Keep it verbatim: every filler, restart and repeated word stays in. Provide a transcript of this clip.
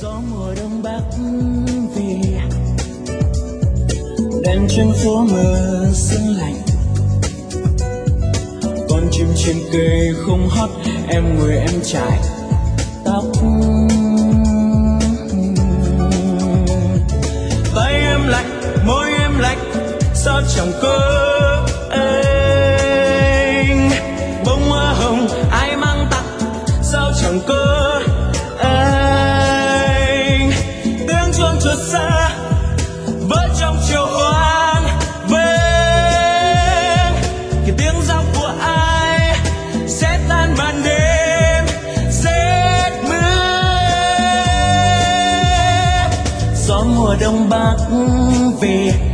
gió mùa đông bắc về, đèn trên phố mờ sương lạnh, con chim trên cây không hót, em ngồi em chải tóc. Tay em lạnh, môi em lạnh, sao chẳng có anh. Bông hoa hồng ai mang tặng, sao chẳng có anh. Tiếng chuông chợt xa vỡ trong chiều hoang vang, cái tiếng gió của ai sẽ tan ban đêm rét mưa. Gió mùa đông bắc về,